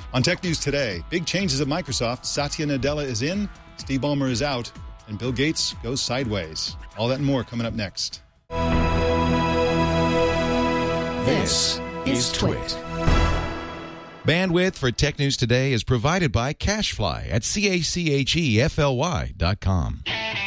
On Tech News Today, big changes at Microsoft. Satya Nadella is in, Steve Ballmer is out, and Bill Gates goes sideways. All that and more coming up next. This is Twit. Bandwidth for Tech News Today is provided by CashFly at CACHEFLY.com.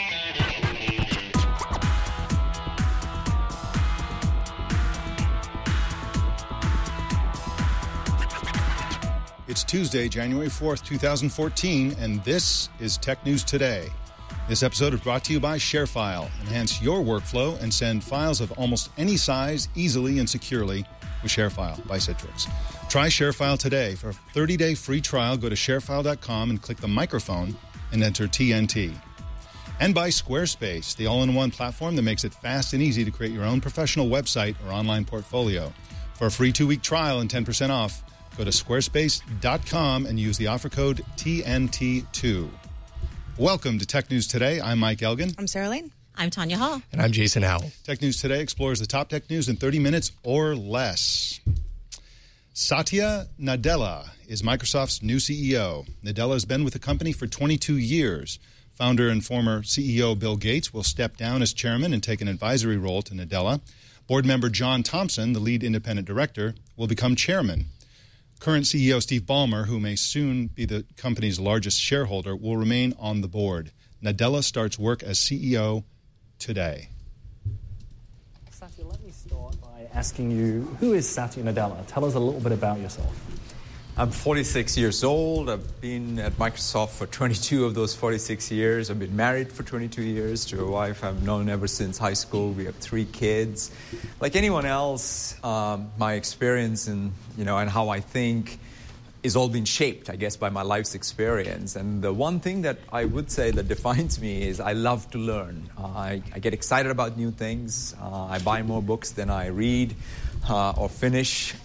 It's Tuesday, January 4th, 2014, and this is Tech News Today. This episode is brought to you by ShareFile. Enhance your workflow and send files of almost any size easily and securely with ShareFile by Citrix. Try ShareFile today. For a 30-day free trial, go to sharefile.com and click the microphone and enter TNT. And by Squarespace, the all-in-one platform that makes it fast and easy to create your own professional website or online portfolio. For a free 2-week trial and 10% off, go to squarespace.com and use the offer code TNT2. Welcome to Tech News Today. I'm Mike Elgin. I'm Sarah Lane. I'm Tanya Hall. And I'm Jason Howell. Tech News Today explores the top tech news in 30 minutes or less. Satya Nadella is Microsoft's new CEO. Nadella has been with the company for 22 years. Founder and former CEO Bill Gates will step down as chairman and take an advisory role to Nadella. Board member John Thompson, the lead independent director, will become chairman. Current CEO Steve Ballmer, who may soon be the company's largest shareholder, will remain on the board. Nadella starts work as CEO today. Satya, let me start by asking you, who is Satya Nadella? Tell us a little bit about yourself. I'm 46 years old. I've been at Microsoft for 22 of those 46 years. I've been married for 22 years to a wife I've known ever since high school. We have 3 kids. Like anyone else, my experience and how I think is all been shaped, I guess, by my life's experience. And the one thing that I would say that defines me is I love to learn. I get excited about new things. I buy more books than I read or finish.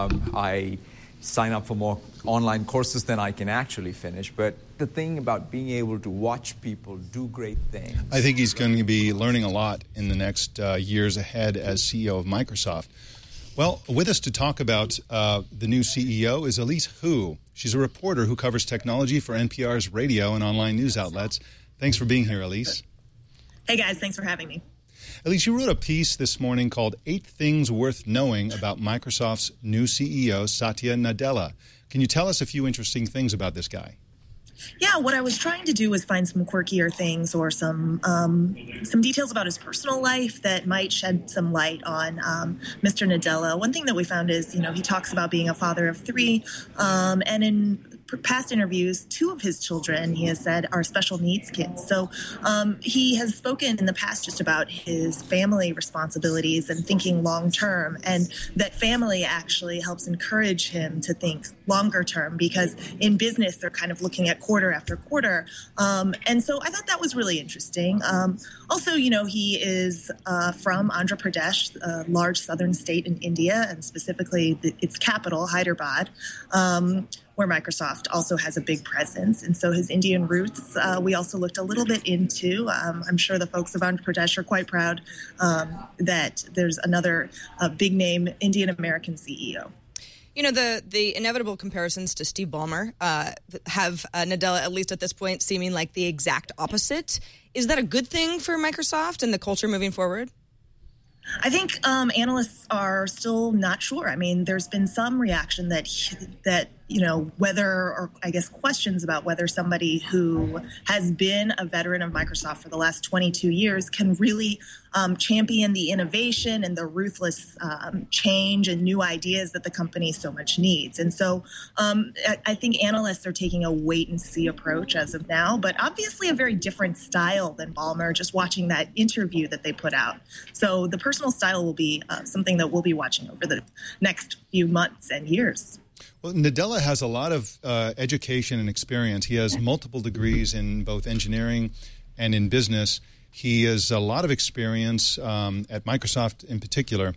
I sign up for more online courses than I can actually finish. But the thing about being able to watch people do great things. I think he's going to be learning a lot in the next years ahead as CEO of Microsoft. Well, with us to talk about the new CEO is Elise Hu. She's a reporter who covers technology for NPR's radio and online news outlets. Thanks for being here, Elise. Hey, guys. Thanks for having me. Elise, you wrote a piece this morning called 8 Things Worth Knowing About Microsoft's New CEO, Satya Nadella. Can you tell us a few interesting things about this guy? Yeah, what I was trying to do was find some quirkier things or some details about his personal life that might shed some light on Mr. Nadella. One thing that we found is, he talks about being a father of 3, and in past interviews, 2 of his children, he has said, are special needs kids. So he has spoken in the past just about his family responsibilities and thinking long term, and that family actually helps encourage him to think longer term, because in business they're kind of looking at quarter after quarter. And so I thought that was really interesting. Also, he is from Andhra Pradesh, a large southern state in India, and specifically its capital, Hyderabad, where Microsoft also has a big presence. And so his Indian roots, we also looked a little bit into. I'm sure the folks of Andhra Pradesh are quite proud that there's another big name Indian-American CEO. The inevitable comparisons to Steve Ballmer have Nadella, at least at this point, seeming like the exact opposite. Is that a good thing for Microsoft and the culture moving forward? I think analysts are still not sure. I mean, there's been some reaction that whether, or I guess questions about whether somebody who has been a veteran of Microsoft for the last 22 years can really champion the innovation and the ruthless change and new ideas that the company so much needs. And so I think analysts are taking a wait-and-see approach as of now, but obviously a very different style than Ballmer, just watching that interview that they put out. So the personal style will be something that we'll be watching over the next few months and years. Well, Nadella has a lot of education and experience. He has multiple degrees in both engineering and in business. He has a lot of experience at Microsoft in particular,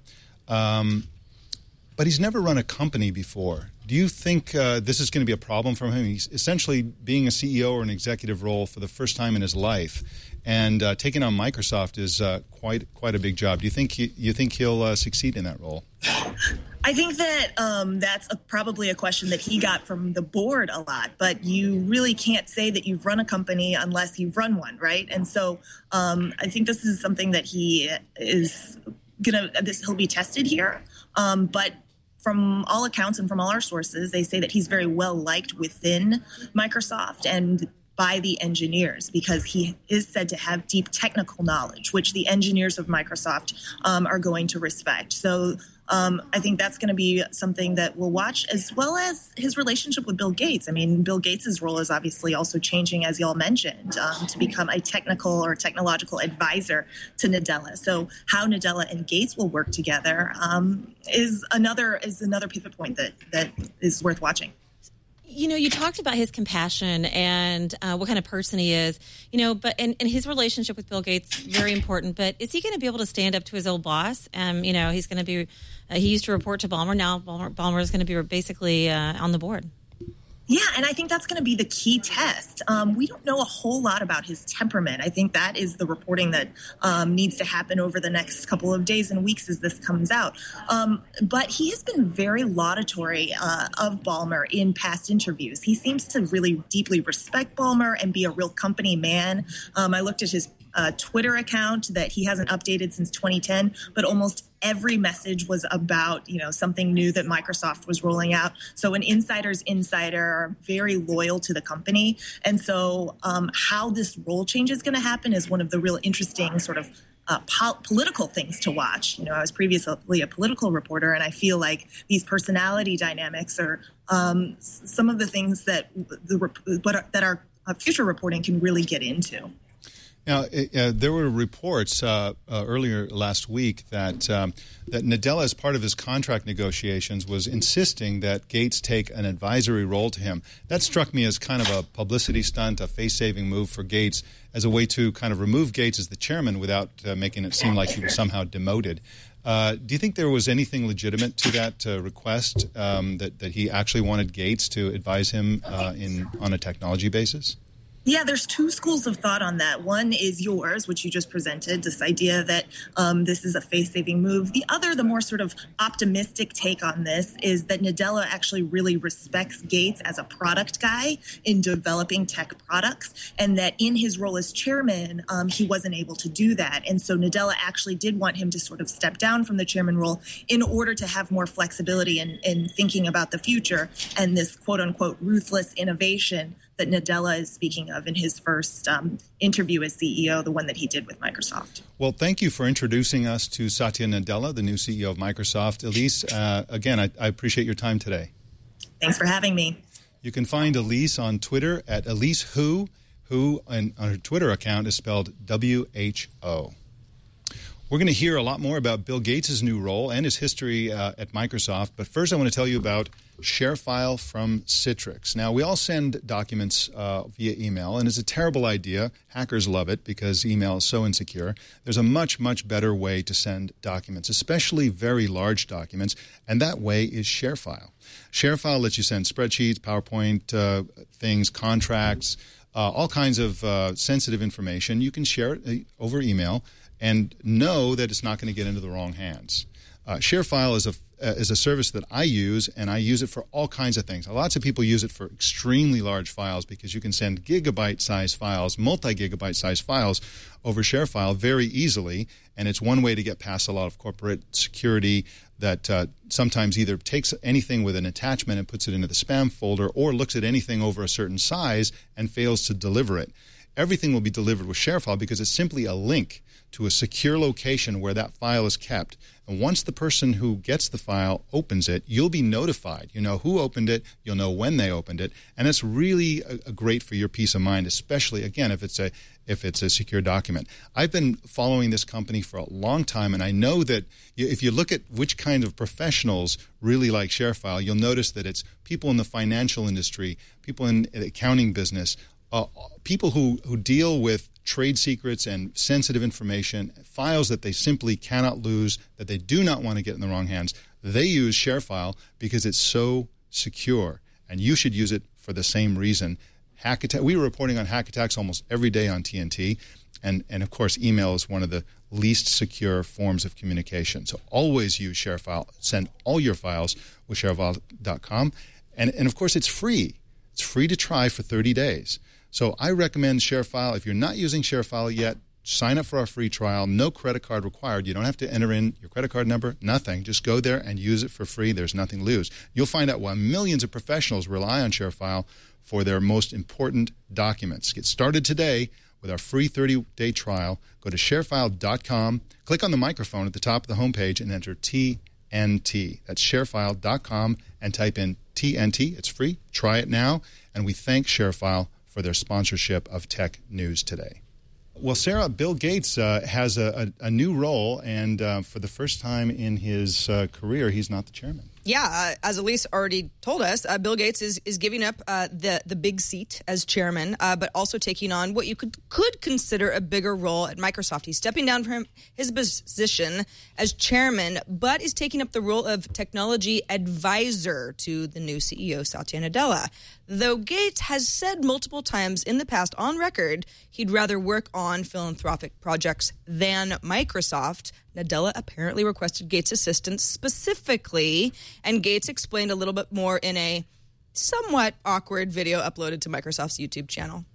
but he's never run a company before. Do you think this is going to be a problem for him? He's essentially being a CEO or an executive role for the first time in his life, and taking on Microsoft is quite a big job. Do you think he'll succeed in that role? I think that that's probably a question that he got from the board a lot, but you really can't say that you've run a company unless you've run one, right? And so I think this is something that he is he'll be tested here. But from all accounts and from all our sources, they say that he's very well liked within Microsoft and by the engineers, because he is said to have deep technical knowledge, which the engineers of Microsoft are going to respect. So I think that's going to be something that we'll watch, as well as his relationship with Bill Gates. I mean, Bill Gates' role is obviously also changing, as y'all mentioned, to become a technical or technological advisor to Nadella. So how Nadella and Gates will work together is another pivot point that is worth watching. You know, you talked about his compassion and what kind of person he is, you know, but and his relationship with Bill Gates, very important. But is he going to be able to stand up to his old boss? You know, he's going to be, he used to report to Ballmer. Now Ballmer is going to be basically on the board. Yeah, and I think that's going to be the key test. We don't know a whole lot about his temperament. I think that is the reporting that needs to happen over the next couple of days and weeks as this comes out. But he has been very laudatory of Ballmer in past interviews. He seems to really deeply respect Ballmer and be a real company man. I looked at his Twitter account that he hasn't updated since 2010, but almost every message was about, you know, something new that Microsoft was rolling out. So an insider's insider, very loyal to the company. And so how this role change is going to happen is one of the real interesting sort of political things to watch. You know, I was previously a political reporter, and I feel like these personality dynamics are some of the things that our future reporting can really get into. Now, there were reports earlier last week that Nadella, as part of his contract negotiations, was insisting that Gates take an advisory role to him. That struck me as kind of a publicity stunt, a face-saving move for Gates, as a way to kind of remove Gates as the chairman without making it seem like he was somehow demoted. Do you think there was anything legitimate to that request, that he actually wanted Gates to advise him on a technology basis? Yeah, there's two schools of thought on that. One is yours, which you just presented, this idea that this is a face-saving move. The other, the more sort of optimistic take on this, is that Nadella actually really respects Gates as a product guy in developing tech products, and that in his role as chairman, he wasn't able to do that. And so Nadella actually did want him to sort of step down from the chairman role in order to have more flexibility in thinking about the future and this quote-unquote ruthless innovation that Nadella is speaking of in his first interview as CEO, the one that he did with Microsoft. Well, thank you for introducing us to Satya Nadella, the new CEO of Microsoft. Elise, again, I appreciate your time today. Thanks for having me. You can find Elise on Twitter at Elise Hu on her Twitter account is spelled WHO. We're going to hear a lot more about Bill Gates' new role and his history at Microsoft. But first, I want to tell you about ShareFile from Citrix. Now, we all send documents via email, and it's a terrible idea. Hackers love it because email is so insecure. There's a much, much better way to send documents, especially very large documents, and that way is ShareFile. ShareFile lets you send spreadsheets, PowerPoint things, contracts, all kinds of sensitive information. You can share it over email and know that it's not going to get into the wrong hands. ShareFile is a service that I use, and I use it for all kinds of things. Lots of people use it for extremely large files because you can send gigabyte-sized files, multi-gigabyte-sized files over ShareFile very easily, and it's one way to get past a lot of corporate security that sometimes either takes anything with an attachment and puts it into the spam folder or looks at anything over a certain size and fails to deliver it. Everything will be delivered with ShareFile because it's simply a link to a secure location where that file is kept. And once the person who gets the file opens it, you'll be notified. You know who opened it, you'll know when they opened it, and it's really great for your peace of mind, especially, again, if it's a secure document. I've been following this company for a long time, and I know that if you look at which kind of professionals really like ShareFile, you'll notice that it's people in the financial industry, people in the accounting business, people who deal with trade secrets and sensitive information, files that they simply cannot lose, that they do not want to get in the wrong hands. They use ShareFile because it's so secure, and you should use it for the same reason. We were reporting on hack attacks almost every day on TNT, And of course, email is one of the least secure forms of communication. So always use ShareFile. Send all your files with ShareFile.com. And of course, it's free. It's free to try for 30 days. So I recommend ShareFile. If you're not using ShareFile yet, sign up for our free trial. No credit card required. You don't have to enter in your credit card number, nothing. Just go there and use it for free. There's nothing to lose. You'll find out why millions of professionals rely on ShareFile for their most important documents. Get started today with our free 30-day trial. Go to sharefile.com, click on the microphone at the top of the homepage, and enter TNT. That's sharefile.com, and type in TNT. It's free. Try it now. And we thank ShareFile for their sponsorship of Tech News Today. Well, Sarah, Bill Gates has a new role, and for the first time in his career, he's not the chairman. Yeah, as Elise already told us, Bill Gates is giving up the big seat as chairman, but also taking on what you could consider a bigger role at Microsoft. He's stepping down from his position as chairman, but is taking up the role of technology advisor to the new CEO, Satya Nadella. Though Gates has said multiple times in the past on record he'd rather work on philanthropic projects than Microsoft, Nadella apparently requested Gates' assistance specifically, and Gates explained a little bit more in a somewhat awkward video uploaded to Microsoft's YouTube channel.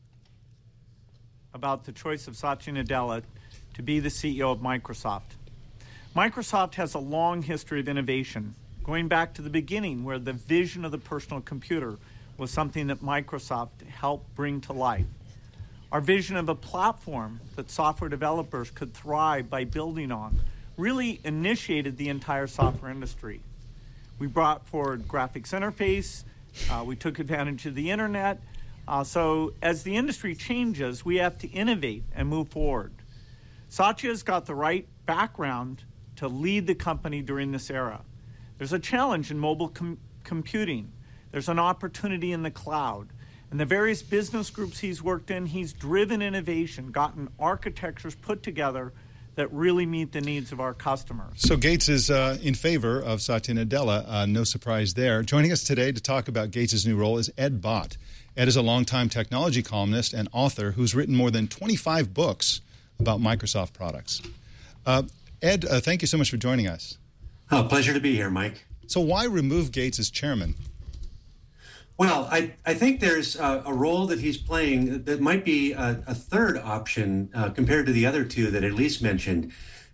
About the choice of Satya Nadella to be the CEO of Microsoft. Microsoft has a long history of innovation, going back to the beginning where the vision of the personal computer was something that Microsoft helped bring to life. Our vision of a platform that software developers could thrive by building on really initiated the entire software industry. We brought forward graphics interface, we took advantage of the internet. So as the industry changes, we have to innovate and move forward. Satya's got the right background to lead the company during this era. There's a challenge in mobile computing. There's an opportunity in the cloud. And the various business groups he's worked in, he's driven innovation, gotten architectures put together that really meet the needs of our customers. So Gates is in favor of Satya Nadella. No surprise there. Joining us today to talk about Gates' new role is Ed Bott. Ed is a longtime technology columnist and author who's written more than 25 books about Microsoft products. Ed, thank you so much for joining us. Oh, pleasure to be here, Mike. So why remove Gates as chairman? Well, I think there's a role that he's playing that might be a third option compared to the other two that Elise mentioned.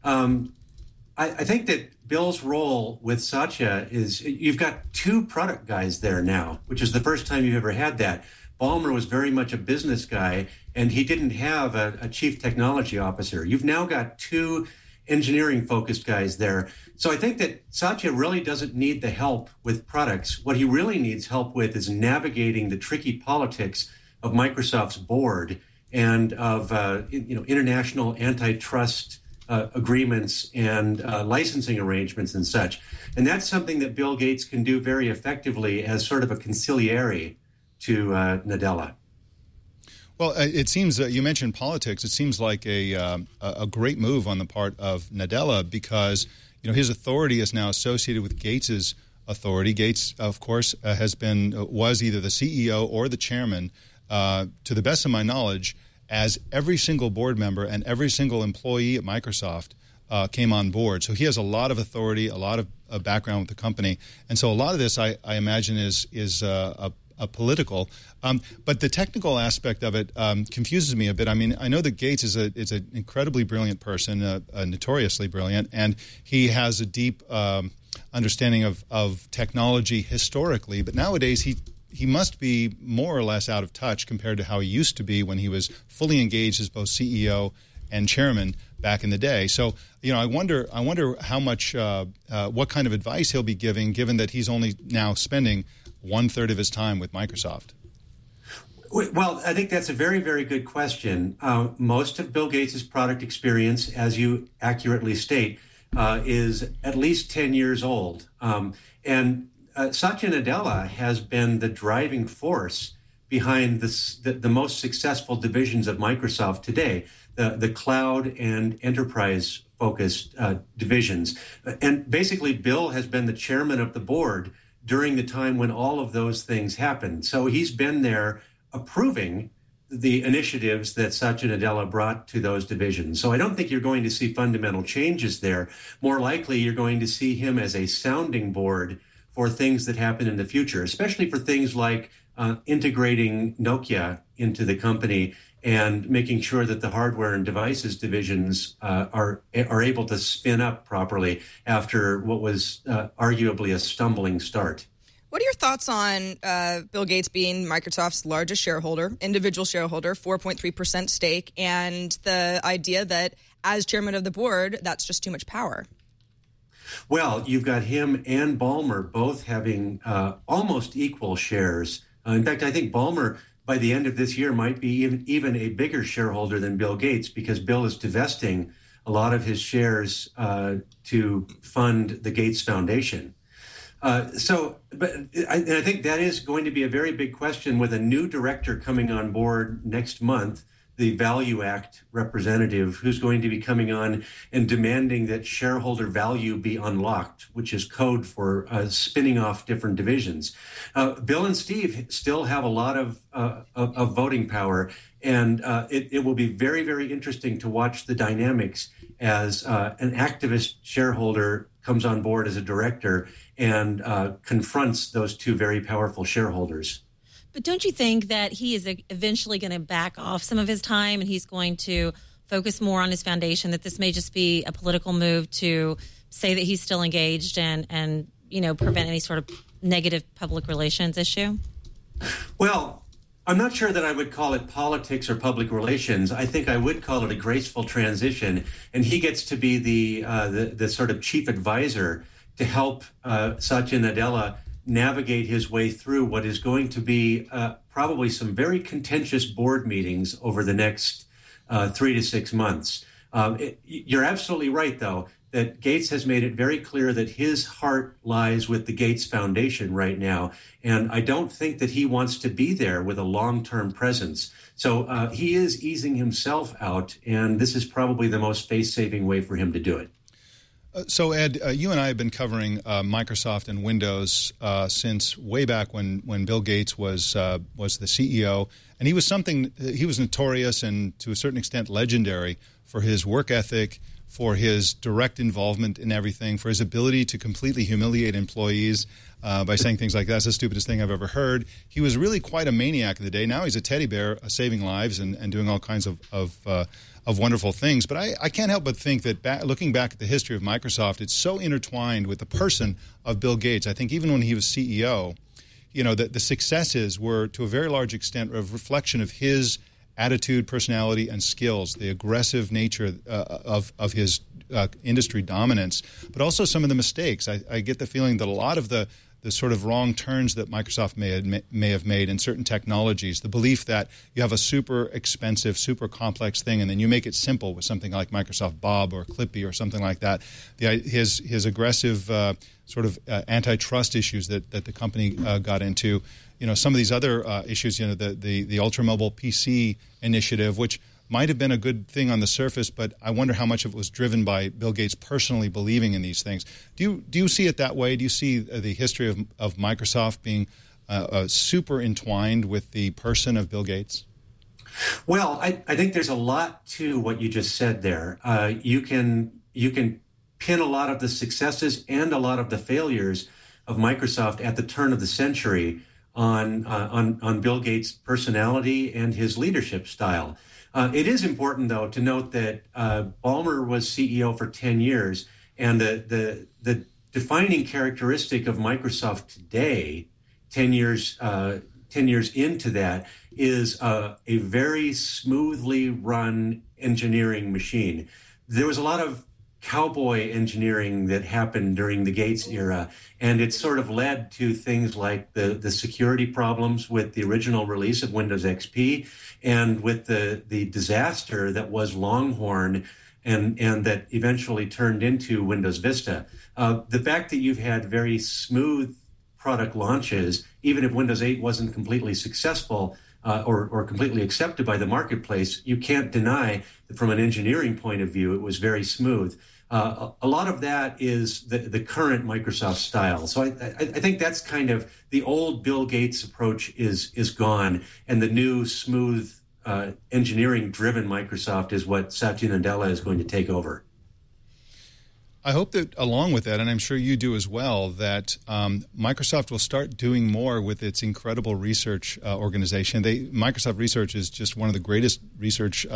I think that Bill's role with Satya is you've got two product guys there now, which is the first time you've ever had that. Ballmer was very much a business guy, and he didn't have a chief technology officer. You've now got two engineering-focused guys there. So I think that Satya really doesn't need the help with products. What he really needs help with is navigating the tricky politics of Microsoft's board and of international antitrust agreements and licensing arrangements and such. And that's something that Bill Gates can do very effectively as sort of a consigliere to Nadella. Well, it seems you mentioned politics. It seems like a great move on the part of Nadella because his authority is now associated with Gates's authority. Gates, of course, was either the CEO or the chairman, to the best of my knowledge, as every single board member and every single employee at Microsoft came on board. So he has a lot of authority, a lot of background with the company, and so a lot of this, I imagine, is a political, but the technical aspect of it confuses me a bit. I mean, I know that Gates is an incredibly brilliant person, notoriously brilliant, and he has a deep understanding of technology historically. But nowadays, he must be more or less out of touch compared to how he used to be when he was fully engaged as both CEO and chairman back in the day. So, I wonder how much, what kind of advice he'll be giving, given that he's only now spending 1/3 of his time with Microsoft. Well, I think that's a very, very good question. Most of Bill Gates' product experience, as you accurately state, is at least 10 years old. And Satya Nadella has been the driving force behind the most successful divisions of Microsoft today, the cloud and enterprise-focused divisions. And basically, Bill has been the chairman of the board during the time when all of those things happened. So he's been there approving the initiatives that Satya Nadella brought to those divisions. So I don't think you're going to see fundamental changes there. More likely, you're going to see him as a sounding board for things that happen in the future, especially for things like integrating Nokia into the company and making sure that the hardware and devices divisions are able to spin up properly after what was arguably a stumbling start. What are your thoughts on Bill Gates being Microsoft's largest shareholder, individual shareholder, 4.3% stake, and the idea that as chairman of the board, that's just too much power? Well, you've got him and Ballmer both having almost equal shares. In fact, I think Ballmer, by the end of this year, might be even a bigger shareholder than Bill Gates, because Bill is divesting a lot of his shares to fund the Gates Foundation. I think that is going to be a very big question with a new director coming on board next month, the Value Act representative, who's going to be coming on and demanding that shareholder value be unlocked, which is code for spinning off different divisions. Bill and Steve still have a lot of voting power, and it will be very, very interesting to watch the dynamics as an activist shareholder comes on board as a director and confronts those two very powerful shareholders. But don't you think that he is eventually going to back off some of his time and he's going to focus more on his foundation, that this may just be a political move to say that he's still engaged and prevent any sort of negative public relations issue? Well, I'm not sure that I would call it politics or public relations. I think I would call it a graceful transition, and he gets to be the sort of chief advisor to help Satya Nadella navigate his way through what is going to be probably some very contentious board meetings over the next 3 to 6 months. You're absolutely right, though, that Gates has made it very clear that his heart lies with the Gates Foundation right now. And I don't think that he wants to be there with a long-term presence. So he is easing himself out, and this is probably the most face-saving way for him to do it. So, Ed, you and I have been covering Microsoft and Windows since way back when Bill Gates was the CEO, and he was notorious and to a certain extent legendary for his work ethic, for his direct involvement in everything, for his ability to completely humiliate employees by saying things like, "That's the stupidest thing I've ever heard." He was really quite a maniac of the day. Now he's a teddy bear, saving lives and doing all kinds of wonderful things. But I can't help but think that looking back at the history of Microsoft, it's so intertwined with the person of Bill Gates. I think even when he was CEO, the successes were to a very large extent a reflection of his attitude, personality, and skills, the aggressive nature of his industry dominance, but also some of the mistakes. I get the feeling that a lot of the sort of wrong turns that Microsoft may have made in certain technologies, the belief that you have a super expensive, super complex thing, and then you make it simple with something like Microsoft Bob or Clippy or something like that. His aggressive sort of antitrust issues that the company got into. Some of these other issues, the ultra-mobile PC initiative, which might have been a good thing on the surface, but I wonder how much of it was driven by Bill Gates personally believing in these things. Do you see it that way? Do you see the history of Microsoft being super entwined with the person of Bill Gates? Well, I think there's a lot to what you just said there. You can pin a lot of the successes and a lot of the failures of Microsoft at the turn of the century on Bill Gates' personality and his leadership style. It is important, though, to note that Ballmer was CEO for 10 years, and the defining characteristic of Microsoft today, 10 years into that, is a very smoothly run engineering machine. There was a lot of cowboy engineering that happened during the Gates era, and it sort of led to things like the security problems with the original release of Windows XP and with the disaster that was Longhorn and that eventually turned into Windows Vista. The fact that you've had very smooth product launches, even if Windows 8 wasn't completely successful or completely accepted by the marketplace, you can't deny that from an engineering point of view, it was very smooth. A lot of that is the current Microsoft style. So I think that's kind of the old Bill Gates approach is gone, and the new smooth engineering-driven Microsoft is what Satya Nadella is going to take over. I hope that along with that, and I'm sure you do as well, that Microsoft will start doing more with its incredible research organization. Microsoft Research is just one of the greatest research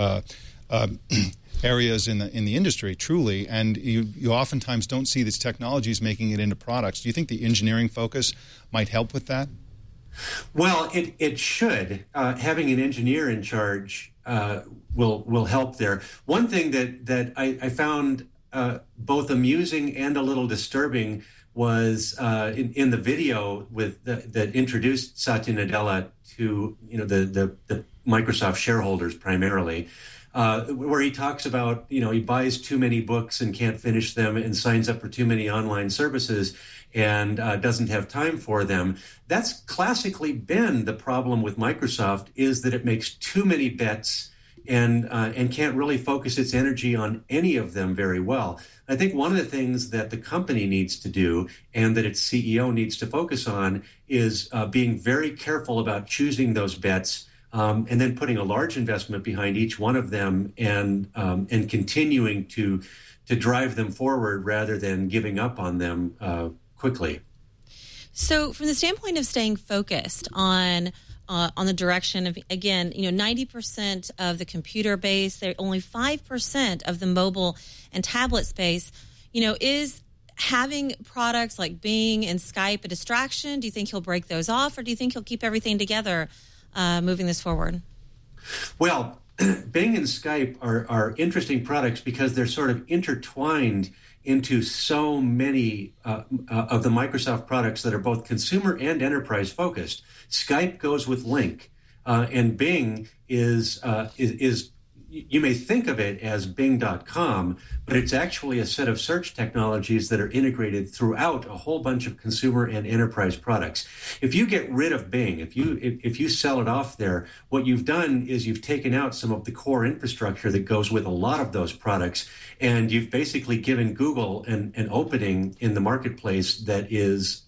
areas in the industry, truly, and you oftentimes don't see these technologies making it into products. Do you think the engineering focus might help with that? Well, it should. Having an engineer in charge will help there. One thing that I found both amusing and a little disturbing was in the video that introduced Satya Nadella to the Microsoft shareholders primarily, where he talks about he buys too many books and can't finish them and signs up for too many online services and doesn't have time for them. That's classically been the problem with Microsoft, is that it makes too many bets and can't really focus its energy on any of them very well. I think one of the things that the company needs to do and that its CEO needs to focus on is being very careful about choosing those bets and then putting a large investment behind each one of them and continuing to drive them forward rather than giving up on them quickly. So from the standpoint of staying focused on the direction of, again, 90% of the computer base, they're only 5% of the mobile and tablet space, is having products like Bing and Skype a distraction? Do you think he'll break those off, or do you think he'll keep everything together moving this forward? Well, Bing and Skype are interesting products because they're sort of intertwined into so many of the Microsoft products that are both consumer and enterprise focused. Skype goes with Lync, and Bing is you may think of it as Bing.com, but it's actually a set of search technologies that are integrated throughout a whole bunch of consumer and enterprise products. If you get rid of Bing, if you sell it off there, what you've done is you've taken out some of the core infrastructure that goes with a lot of those products, and you've basically given Google an opening in the marketplace that is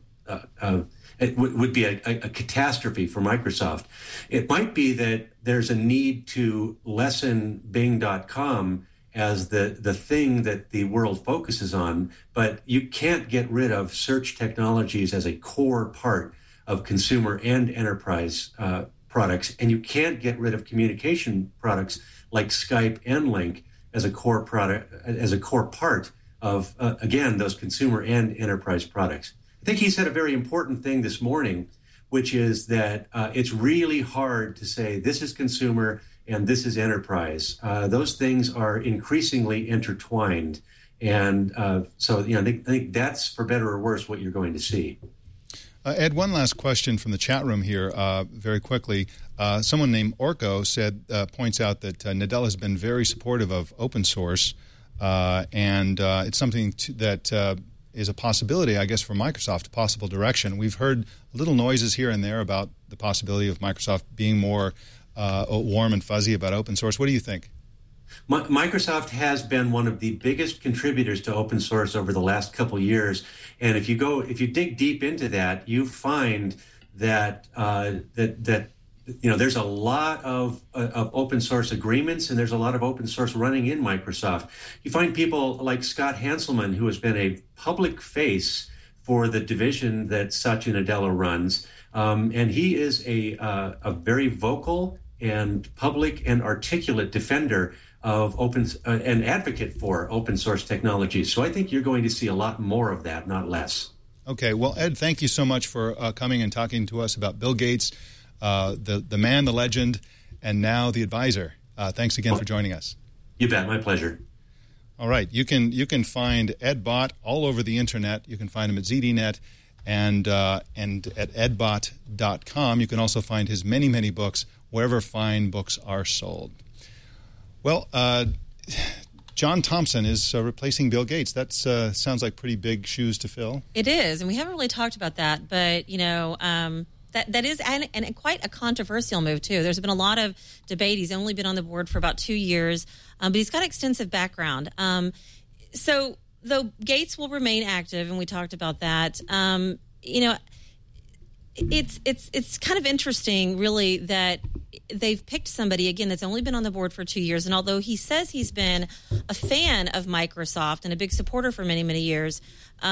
it would be a catastrophe for Microsoft. It might be that there's a need to lessen Bing.com as the thing that the world focuses on, but you can't get rid of search technologies as a core part of consumer and enterprise products, and you can't get rid of communication products like Skype and Lync as a core product, as a core part of again those consumer and enterprise products. I think he said a very important thing this morning, which is that it's really hard to say this is consumer and this is enterprise. Those things are increasingly intertwined. And so, I think that's, for better or worse, what you're going to see. Ed, one last question from the chat room here, very quickly. Someone named Orko points out that Nadella has been very supportive of open source, and it's something that is a possibility, I guess, for Microsoft, a possible direction. We've heard little noises here and there about the possibility of Microsoft being more warm and fuzzy about open source. What do you think? Microsoft has been one of the biggest contributors to open source over the last couple of years, and if you dig deep into that, you find that there's a lot of open source agreements, and there's a lot of open source running in Microsoft. You find people like Scott Hanselman, who has been a public face for the division that Satya Nadella runs, and he is a very vocal and public and articulate defender of an advocate for open source technologies. So I think you're going to see a lot more of that, not less. Okay, well, Ed, thank you so much for coming and talking to us about Bill Gates, the man, the legend, and now the advisor. Thanks again for joining us. You bet, my pleasure. All right, you can find Ed Bott all over the internet. You can find him at ZDNet and at edbott.com. You can also find his many, many books wherever fine books are sold. Well, John Thompson is replacing Bill Gates. That sounds like pretty big shoes to fill. It is, and we haven't really talked about that, but, that is and quite a controversial move, too. There's been a lot of debate. He's only been on the board for about 2 years, but he's got extensive background. So, though Gates will remain active, and we talked about that, it's kind of interesting, really, that they've picked somebody, again, that's only been on the board for 2 years. And although he says he's been a fan of Microsoft and a big supporter for many, many years,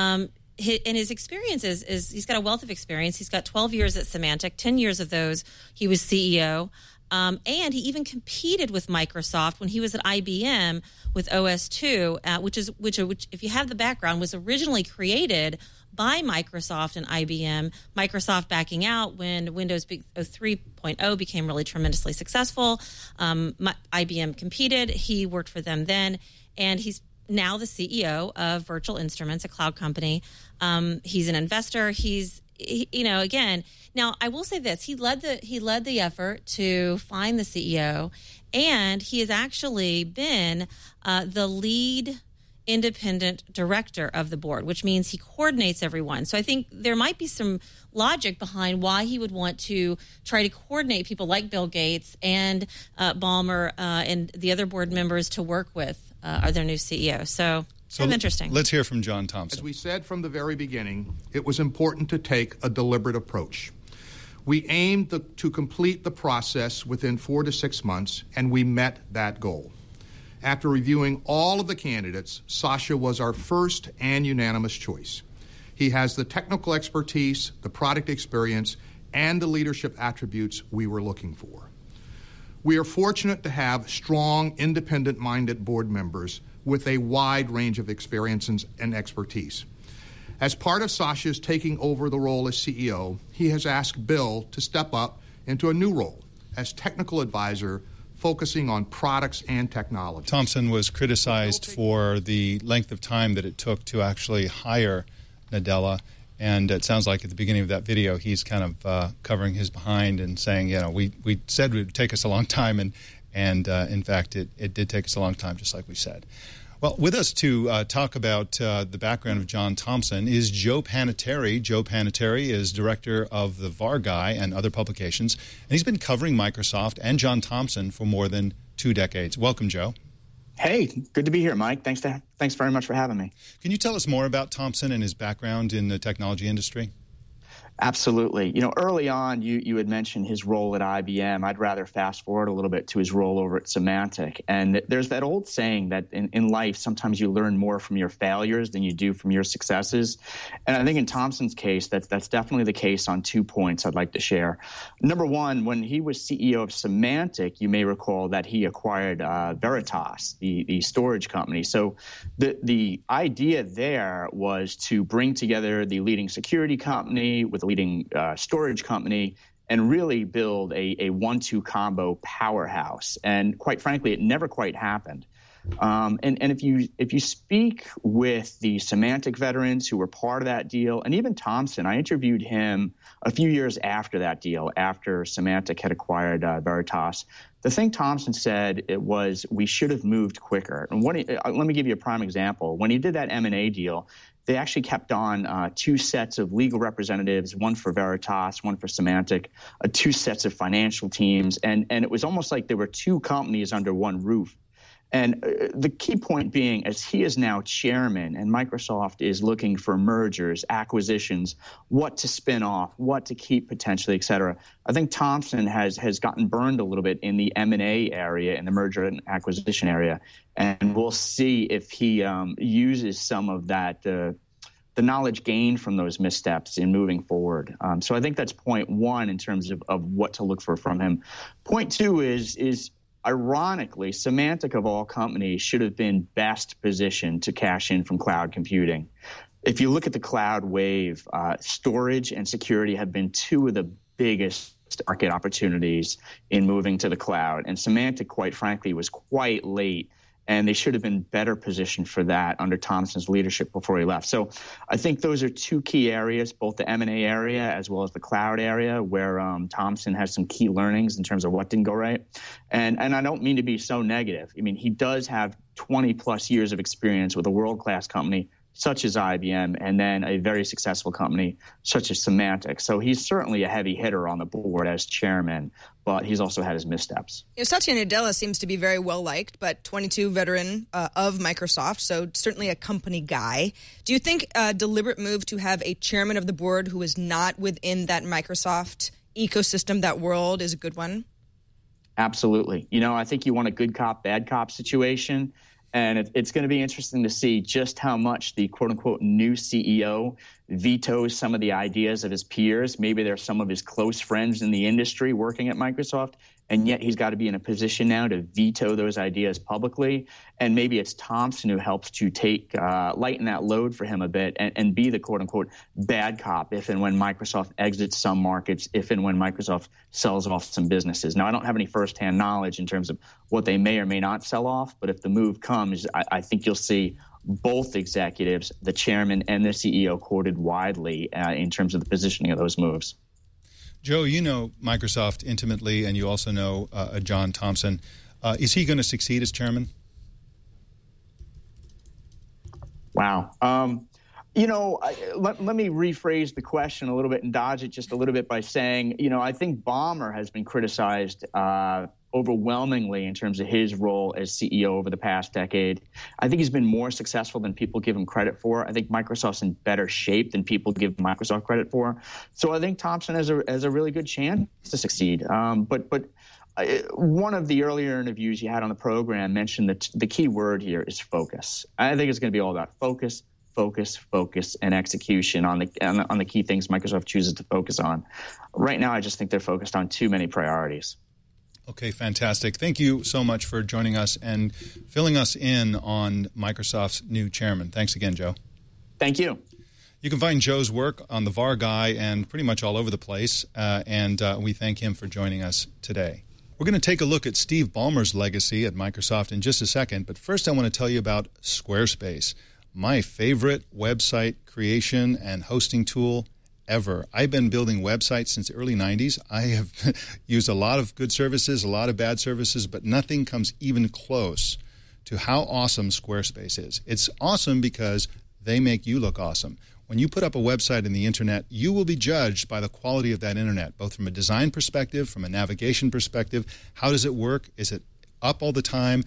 his experience is he's got a wealth of experience. He's got 12 years at Symantec, 10 years of those he was CEO. And he even competed with Microsoft when he was at IBM with OS2, which if you have the background, was originally created by Microsoft and IBM. Microsoft backing out when Windows 3.0 became really tremendously successful. IBM competed. He worked for them then, and he's now the CEO of Virtual Instruments, a cloud company. He's an investor. Again, now I will say this: he led the effort to find the CEO, and he has actually been the lead independent director of the board, which means he coordinates everyone. So I think there might be some logic behind why he would want to try to coordinate people like Bill Gates and Ballmer and the other board members to work with their new CEO. So kind of interesting. Let's hear from John Thompson. As we said from the very beginning, it was important to take a deliberate approach. We aimed to complete the process within 4 to 6 months, and we met that goal. After reviewing all of the candidates, Satya was our first and unanimous choice. He has the technical expertise, the product experience, and the leadership attributes we were looking for. We are fortunate to have strong, independent-minded board members with a wide range of experiences and expertise. As part of Satya's taking over the role as CEO, he has asked Bill to step up into a new role as technical advisor focusing on products and technology. Thompson was criticized for the length of time that it took to actually hire Nadella, and it sounds like at the beginning of that video he's kind of covering his behind and saying, we said it would take us a long time, and in fact it did take us a long time, just like we said. Well, with us to talk about the background of John Thompson is Joe Panettiere. Joe Panettiere is director of the VAR Guy and other publications, and he's been covering Microsoft and John Thompson for more than 2 decades. Welcome, Joe. Hey, good to be here, Mike. Thanks very much for having me. Can you tell us more about Thompson and his background in the technology industry? Absolutely. Early on, you had mentioned his role at IBM. I'd rather fast forward a little bit to his role over at Symantec. And there's that old saying that in life, sometimes you learn more from your failures than you do from your successes. And I think in Thompson's case, that's definitely the case on 2 points I'd like to share. Number one, when he was CEO of Symantec, you may recall that he acquired Veritas, the storage company. So the idea there was to bring together the leading security company with leading storage company and really build a 1-2 combo powerhouse. And quite frankly, it never quite happened. And if you speak with the Symantec veterans who were part of that deal, and even Thompson, I interviewed him a few years after that deal, after Symantec had acquired Veritas. The thing Thompson said was we should have moved quicker. And let me give you a prime example. When he did that M&A deal, they actually kept on 2 sets of legal representatives, one for Veritas, one for Symantec, 2 sets of financial teams, and it was almost like there were 2 companies under one roof. And the key point being, as he is now chairman and Microsoft is looking for mergers, acquisitions, what to spin off, what to keep potentially, et cetera, I think Thompson has gotten burned a little bit in the M&A area, in the merger and acquisition area. And we'll see if he uses some of that, the knowledge gained from those missteps in moving forward. So I think that's point one in terms of what to look for from him. Point two is ironically, Symantec of all companies should have been best positioned to cash in from cloud computing. If you look at the cloud wave, storage and security have been 2 of the biggest market opportunities in moving to the cloud. And Symantec, quite frankly, was quite late, and they should have been better positioned for that under Thompson's leadership before he left. So I think those are 2 key areas, both the M&A area as well as the cloud area, where Thompson has some key learnings in terms of what didn't go right. And I don't mean to be so negative. I mean, he does have 20-plus years of experience with a world-class company such as IBM, and then a very successful company such as Symantec. So he's certainly a heavy hitter on the board as chairman, but he's also had his missteps. Satya Nadella seems to be very well-liked, but 22 veteran of Microsoft, so certainly a company guy. Do you think a deliberate move to have a chairman of the board who is not within that Microsoft ecosystem, that world, is a good one? Absolutely. I think you want a good cop, bad cop situation. And it's going to be interesting to see just how much the quote-unquote new CEO vetoes some of the ideas of his peers. Maybe there's some of his close friends in the industry working at Microsoft, and yet he's got to be in a position now to veto those ideas publicly. And maybe it's Thompson who helps to lighten that load for him a bit and be the quote-unquote bad cop if and when Microsoft exits some markets, if and when Microsoft sells off some businesses. Now, I don't have any firsthand knowledge in terms of what they may or may not sell off, but if the move comes, I think you'll see both executives, the chairman and the CEO, quoted widely in terms of the positioning of those moves. Joe, you know Microsoft intimately, and you also know John Thompson. Is he going to succeed as chairman? Wow. Let me rephrase the question a little bit and dodge it just a little bit by saying, I think Ballmer has been criticized overwhelmingly in terms of his role as CEO over the past decade. I think he's been more successful than people give him credit for. I think Microsoft's in better shape than people give Microsoft credit for. So I think Thompson has a really good chance to succeed. But one of the earlier interviews you had on the program mentioned that the key word here is focus. I think it's going to be all about focus, and execution on the key things Microsoft chooses to focus on. Right now, I just think they're focused on too many priorities. Okay, fantastic. Thank you so much for joining us and filling us in on Microsoft's new chairman. Thanks again, Joe. Thank you. You can find Joe's work on The VAR Guy and pretty much all over the place, and we thank him for joining us today. We're going to take a look at Steve Ballmer's legacy at Microsoft in just a second, but first I want to tell you about Squarespace, my favorite website creation and hosting tool ever. I've been building websites since the early 90s. I have used a lot of good services, a lot of bad services, but nothing comes even close to how awesome Squarespace is. It's awesome because they make you look awesome. When you put up a website in the internet, you will be judged by the quality of that internet, both from a design perspective, from a navigation perspective. How does it work? Is it up all the time?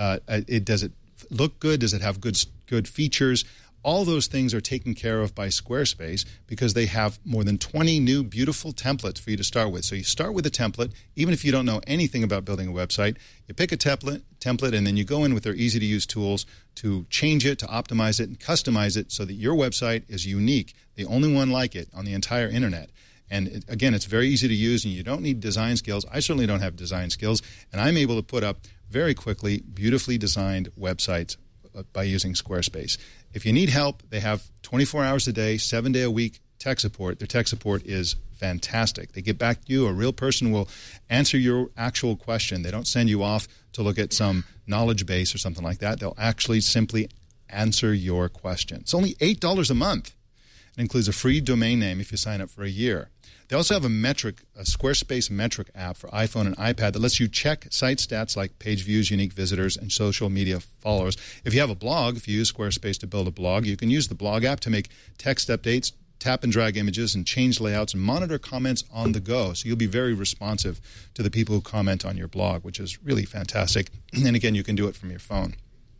Does it look good? Does it have good features? All those things are taken care of by Squarespace because they have more than 20 new beautiful templates for you to start with. So you start with a template, even if you don't know anything about building a website. You pick a template, and then you go in with their easy-to-use tools to change it, to optimize it, and customize it so that your website is unique, the only one like it on the entire internet. And again, it's very easy to use, and you don't need design skills. I certainly don't have design skills, and I'm able to put up very quickly beautifully designed websites by using Squarespace. If you need help, they have 24 hours a day, 7 day a week tech support. Their tech support is fantastic. They get back to you. A real person will answer your actual question. They don't send you off to look at some knowledge base or something like that. They'll actually simply answer your question. It's only $8 a month. It includes a free domain name if you sign up for a year. They also have a Squarespace metric app for iPhone and iPad that lets you check site stats like page views, unique visitors, and social media followers. If you have a blog, if you use Squarespace to build a blog, you can use the blog app to make text updates, tap and drag images, and change layouts, and monitor comments on the go. So you'll be very responsive to the people who comment on your blog, which is really fantastic. And again, you can do it from your phone.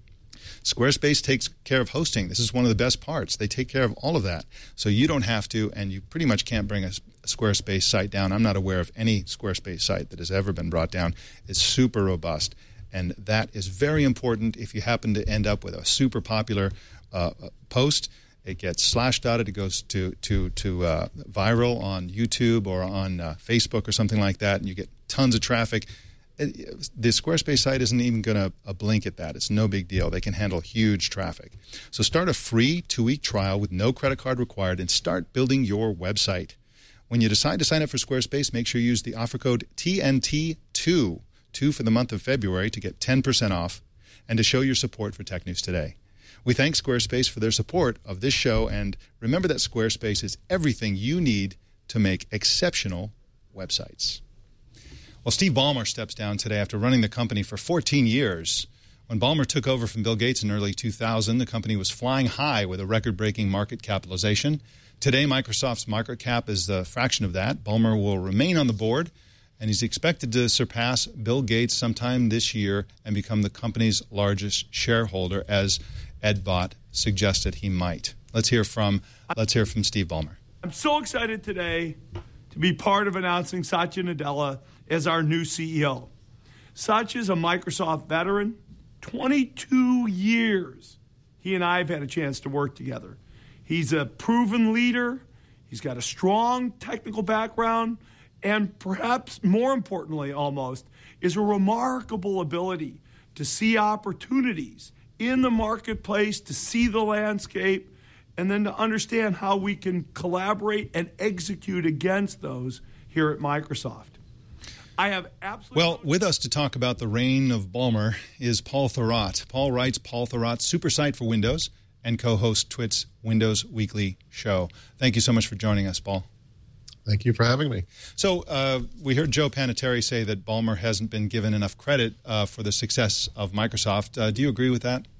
Squarespace takes care of hosting. This is one of the best parts. They take care of all of that. So you don't have to, and you pretty much can't bring a Squarespace site down. I'm not aware of any Squarespace site that has ever been brought down. It's super robust. And that is very important if you happen to end up with a super popular post. It gets slashdotted. It goes to viral on YouTube or on Facebook or something like that, and you get tons of traffic. The Squarespace site isn't even going to blink at that. It's no big deal. They can handle huge traffic. So start a free 2-week trial with no credit card required and start building your website. When you decide to sign up for Squarespace, make sure you use the offer code TNT2 for the month of February to get 10% off and to show your support for Tech News Today. We thank Squarespace for their support of this show, and remember that Squarespace is everything you need to make exceptional websites. Well, Steve Ballmer steps down today after running the company for 14 years. When Ballmer took over from Bill Gates in early 2000, the company was flying high with a record-breaking market capitalization. Today, Microsoft's market cap is a fraction of that. Ballmer will remain on the board, and he's expected to surpass Bill Gates sometime this year and become the company's largest shareholder, as Ed Bott suggested he might. Let's hear from Steve Ballmer. I'm so excited today to be part of announcing Satya Nadella as our new CEO. Satya is a Microsoft veteran. 22 years he and I have had a chance to work together. He's a proven leader. He's got a strong technical background. And perhaps more importantly almost, is a remarkable ability to see opportunities in the marketplace, to see the landscape, and then to understand how we can collaborate and execute against those here at Microsoft. I have absolutely... Well, with us to talk about the reign of Ballmer is Paul Thurrott. Paul writes Paul Thurrott's Super Site for Windows and co-hosts Twit's Windows Weekly show. Thank you so much for joining us, Paul. Thank you for having me. So we heard Joe Panettiere say that Ballmer hasn't been given enough credit for the success of Microsoft. Do you agree with that?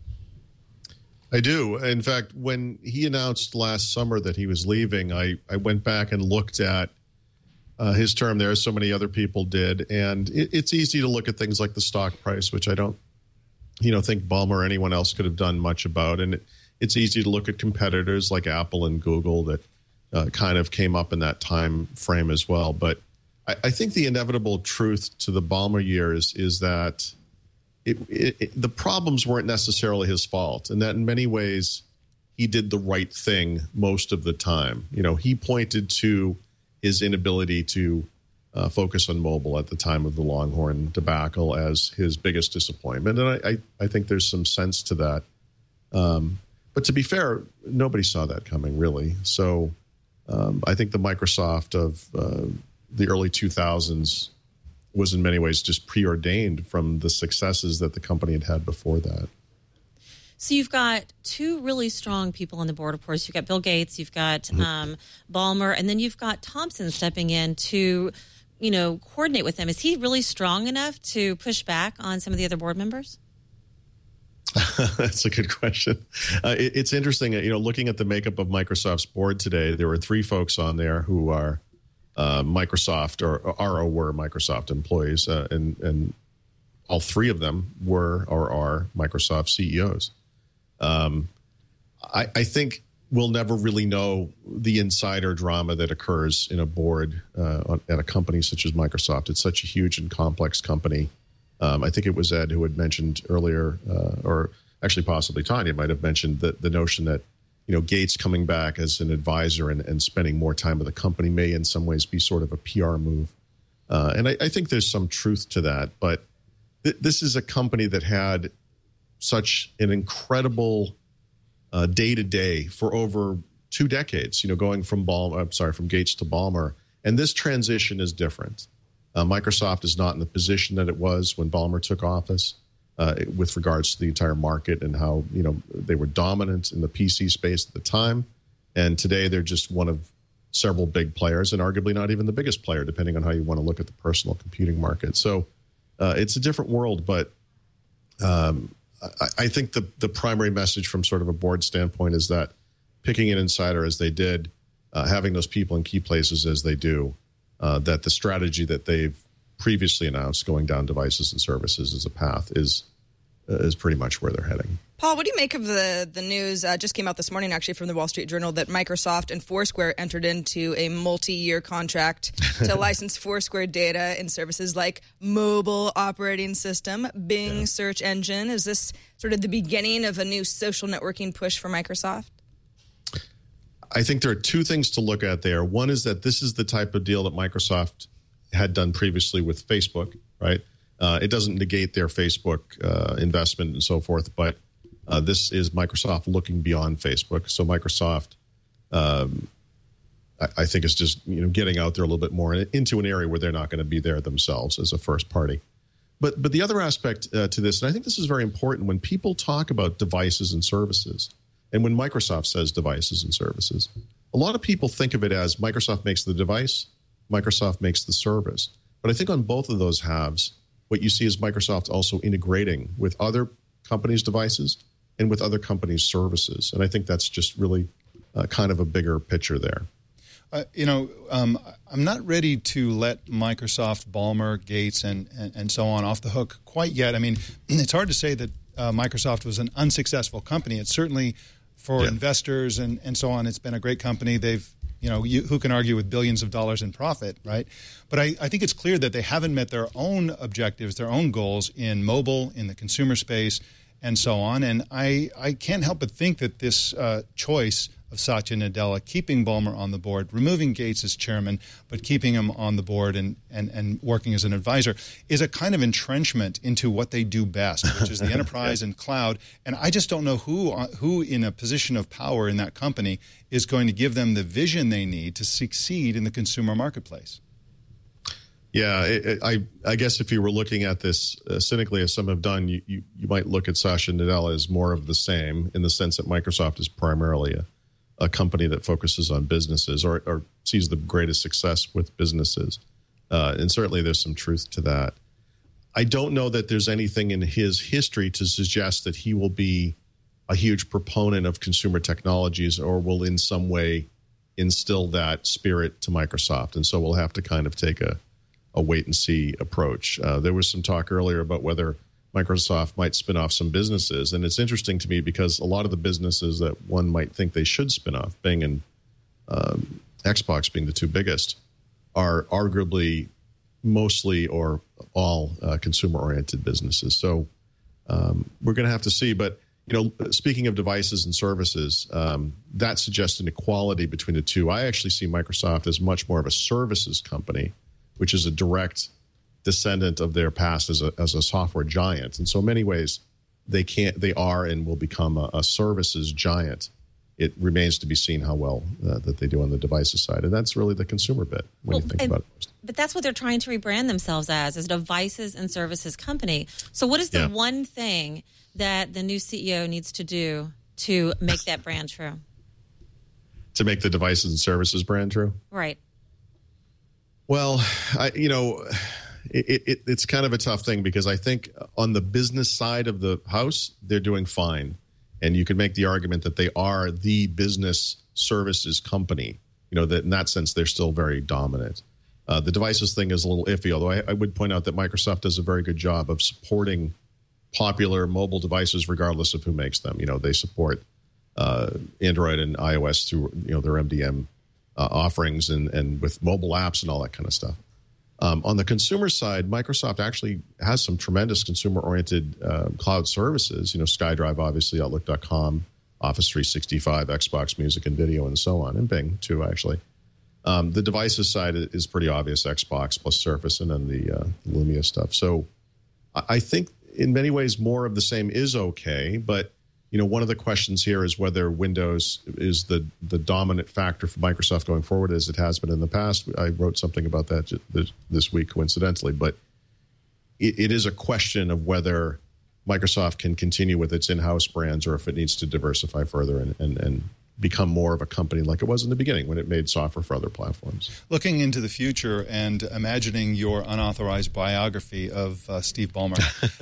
I do. In fact, when he announced last summer that he was leaving, I went back and looked at his term there, as so many other people did. And it's easy to look at things like the stock price, which I don't think Ballmer or anyone else could have done much about. And it's easy to look at competitors like Apple and Google that kind of came up in that time frame as well. But I think the inevitable truth to the Ballmer years is that the problems weren't necessarily his fault, and that in many ways he did the right thing most of the time. He pointed to his inability to focus on mobile at the time of the Longhorn debacle as his biggest disappointment, and I think there's some sense to that. But to be fair, nobody saw that coming, really. So I think the Microsoft of the early 2000s was in many ways just preordained from the successes that the company had had before that. So you've got two really strong people on the board, of course. You've got Bill Gates, you've got Ballmer, and then you've got Thompson stepping in to, coordinate with them. Is he really strong enough to push back on some of the other board members? That's a good question. It's interesting, looking at the makeup of Microsoft's board today, there were three folks on there who are Microsoft or were Microsoft employees, and all three of them were or are Microsoft CEOs. I think we'll never really know the insider drama that occurs in a board at a company such as Microsoft. It's such a huge and complex company. I think it was Ed who had mentioned earlier, or actually possibly Tanya might have mentioned the notion that Gates coming back as an advisor and spending more time with the company may in some ways be sort of a PR move. And I think there's some truth to that. But this is a company that had such an incredible day-to-day for over 2 decades, going from Gates to Ballmer. And this transition is different. Microsoft is not in the position that it was when Ballmer took office with regards to the entire market and how, they were dominant in the PC space at the time. And today they're just one of several big players and arguably not even the biggest player, depending on how you want to look at the personal computing market. So it's a different world, but I think the primary message from sort of a board standpoint is that picking an insider as they did, having those people in key places as they do, that the strategy that they've previously announced, going down devices and services as a path, is pretty much where they're heading. Paul, what do you make of the news just came out this morning, actually, from the Wall Street Journal, that Microsoft and Foursquare entered into a multi-year contract to license Foursquare data and services like mobile operating system, Bing search engine? Is this sort of the beginning of a new social networking push for Microsoft? I think there are two things to look at there. One is that this is the type of deal that Microsoft had done previously with Facebook, right? It doesn't negate their Facebook investment and so forth, but this is Microsoft looking beyond Facebook. So Microsoft, I think, is just getting out there a little bit more into an area where they're not going to be there themselves as a first party. But the other aspect to this, and I think this is very important, when people talk about devices and services, and when Microsoft says devices and services, a lot of people think of it as Microsoft makes the device, Microsoft makes the service. But I think on both of those halves, what you see is Microsoft also integrating with other companies' devices and with other companies' services. And I think that's just really kind of a bigger picture there. I'm not ready to let Microsoft, Ballmer, Gates, and so on off the hook quite yet. I mean, it's hard to say that Microsoft was an unsuccessful company. It's certainly, for investors and so on, it's been a great company. They've who can argue with billions of dollars in profit, right? But I think it's clear that they haven't met their own objectives, their own goals in mobile, in the consumer space, and so on. And I can't help but think that this choice of Satya Nadella, keeping Ballmer on the board, removing Gates as chairman, but keeping him on the board and working as an advisor, is a kind of entrenchment into what they do best, which is the enterprise and cloud. And I just don't know who in a position of power in that company is going to give them the vision they need to succeed in the consumer marketplace. Yeah, I guess if you were looking at this cynically, as some have done, you might look at Satya Nadella as more of the same, in the sense that Microsoft is primarily a company that focuses on businesses or sees the greatest success with businesses. And certainly there's some truth to that. I don't know that there's anything in his history to suggest that he will be a huge proponent of consumer technologies or will in some way instill that spirit to Microsoft. And so we'll have to kind of take a wait-and-see approach. There was some talk earlier about whether Microsoft might spin off some businesses. And it's interesting to me because a lot of the businesses that one might think they should spin off, Bing and Xbox being the two biggest, are arguably mostly or all consumer-oriented businesses. So we're going to have to see. But, speaking of devices and services, that suggests an equality between the two. I actually see Microsoft as much more of a services company, which is a direct descendant of their past as a software giant. And so in many ways, they are and will become a services giant. It remains to be seen how well that they do on the devices side. And that's really the consumer bit when you think about it. But that's what they're trying to rebrand themselves as a devices and services company. So what is the one thing that the new CEO needs to do to make that brand true? To make the devices and services brand true? Right. Well, it's kind of a tough thing because I think on the business side of the house, they're doing fine. And you could make the argument that they are the business services company. That in that sense, they're still very dominant. The devices thing is a little iffy, although I would point out that Microsoft does a very good job of supporting popular mobile devices regardless of who makes them. They support Android and iOS through their MDM offerings and with mobile apps and all that kind of stuff. On the consumer side, Microsoft actually has some tremendous consumer-oriented cloud services. SkyDrive, obviously, Outlook.com, Office 365, Xbox Music and Video, and so on, and Bing, too, actually. The devices side is pretty obvious, Xbox plus Surface, and then the Lumia stuff. So I think in many ways more of the same is okay, but one of the questions here is whether Windows is the dominant factor for Microsoft going forward as it has been in the past. I wrote something about that this week, coincidentally, but it is a question of whether Microsoft can continue with its in-house brands or if it needs to diversify further and become more of a company like it was in the beginning when it made software for other platforms. Looking into the future and imagining your unauthorized biography of Steve Ballmer,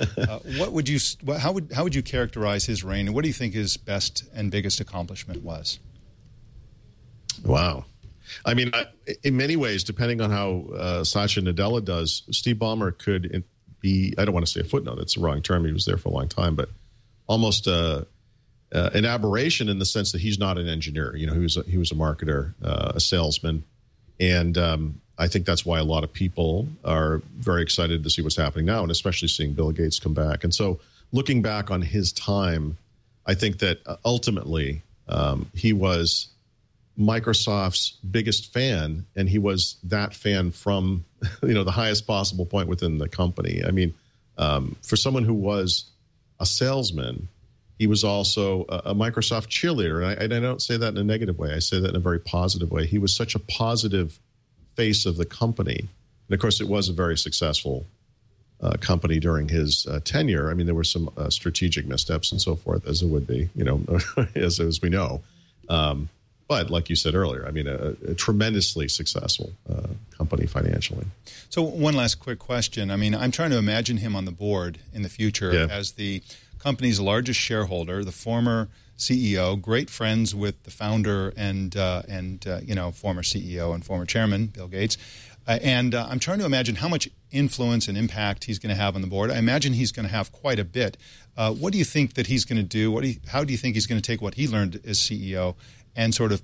how would you characterize his reign, and what do you think his best and biggest accomplishment was? Wow. I mean, in many ways, depending on how Satya Nadella does, Steve Ballmer could be, I don't want to say a footnote, it's the wrong term, he was there for a long time, but almost an aberration in the sense that he's not an engineer. He was a marketer, a salesman, and I think that's why a lot of people are very excited to see what's happening now, and especially seeing Bill Gates come back. And so, looking back on his time, I think that ultimately he was Microsoft's biggest fan, and he was that fan from the highest possible point within the company. I mean, for someone who was a salesman, he was also a Microsoft cheerleader. And I don't say that in a negative way. I say that in a very positive way. He was such a positive face of the company. And, of course, it was a very successful company during his tenure. I mean, there were some strategic missteps and so forth, as it would be, as we know. But like you said earlier, I mean, a tremendously successful company financially. So one last quick question. I mean, I'm trying to imagine him on the board in the future as the company's largest shareholder, the former CEO, great friends with the founder and former CEO and former chairman, Bill Gates. And I'm trying to imagine how much influence and impact he's going to have on the board. I imagine he's going to have quite a bit. What do you think that he's going to do? How do you think he's going to take what he learned as CEO and sort of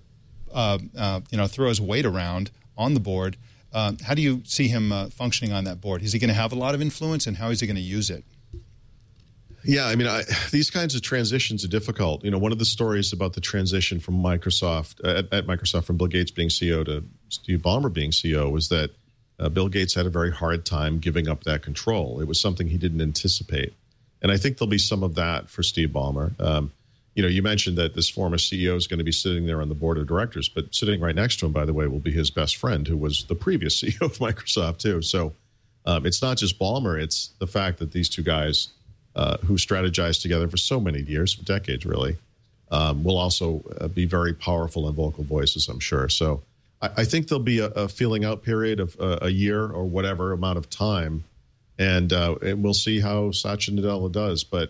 throw his weight around on the board. How do you see him functioning on that board? Is he going to have a lot of influence, and how is he going to use it? Yeah, I mean, these kinds of transitions are difficult. One of the stories about the transition from Microsoft, at Microsoft, from Bill Gates being CEO to Steve Ballmer being CEO was that Bill Gates had a very hard time giving up that control. It was something he didn't anticipate. And I think there'll be some of that for Steve Ballmer. You mentioned that this former CEO is going to be sitting there on the board of directors, but sitting right next to him, by the way, will be his best friend, who was the previous CEO of Microsoft, too. So it's not just Ballmer. It's the fact that these two guys who strategized together for so many years, for decades, really, will also be very powerful and vocal voices, I'm sure. So I think there'll be a feeling out period of a year or whatever amount of time, and we'll see how Satya Nadella does. But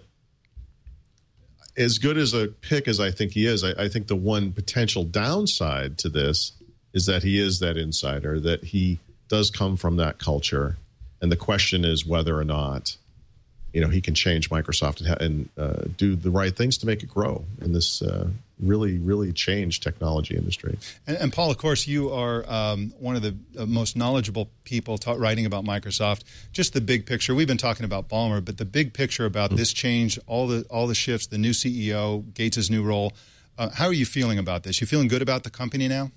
as good as a pick as I think he is, I think the one potential downside to this is that he is that insider, that he does come from that culture. And the question is whether or not, he can change Microsoft and do the right things to make it grow in this really, really changed technology industry. And Paul, of course, you are one of the most knowledgeable people writing about Microsoft. Just the big picture. We've been talking about Ballmer, but the big picture about this change, all the shifts, the new CEO, Gates' new role. How are you feeling about this? You feeling good about the company now?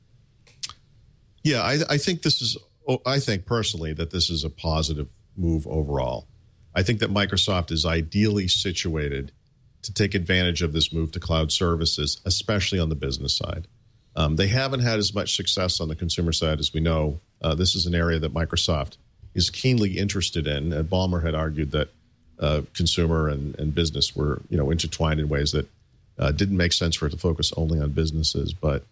Yeah, I think personally that this is a positive move overall. I think that Microsoft is ideally situated to take advantage of this move to cloud services, especially on the business side. They haven't had as much success on the consumer side as we know. This is an area that Microsoft is keenly interested in. Ballmer had argued that consumer and business were intertwined in ways that didn't make sense for it to focus only on businesses. But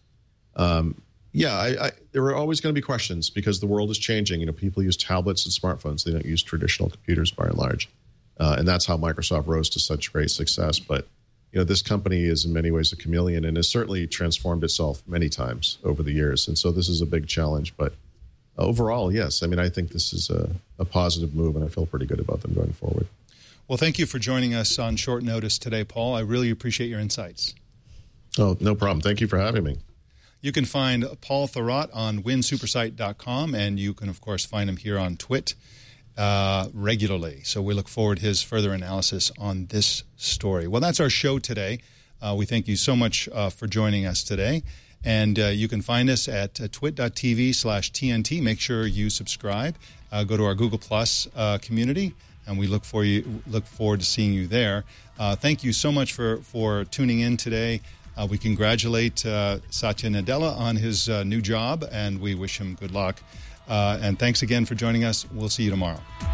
there are always going to be questions because the world is changing. People use tablets and smartphones. They don't use traditional computers by and large. And that's how Microsoft rose to such great success. But, this company is in many ways a chameleon and has certainly transformed itself many times over the years. And so this is a big challenge. But overall, yes, I think this is a positive move, and I feel pretty good about them going forward. Well, thank you for joining us on short notice today, Paul. I really appreciate your insights. Oh, no problem. Thank you for having me. You can find Paul Thurrott on winsupersite.com, and you can, of course, find him here on Twit regularly. So we look forward to his further analysis on this story. Well, that's our show today. We thank you so much for joining us today. And you can find us at twit.tv/TNT. Make sure you subscribe. Go to our Google Plus community, and we look forward to seeing you there. Thank you so much for tuning in today. We congratulate Satya Nadella on his new job, and we wish him good luck. And thanks again for joining us. We'll see you tomorrow.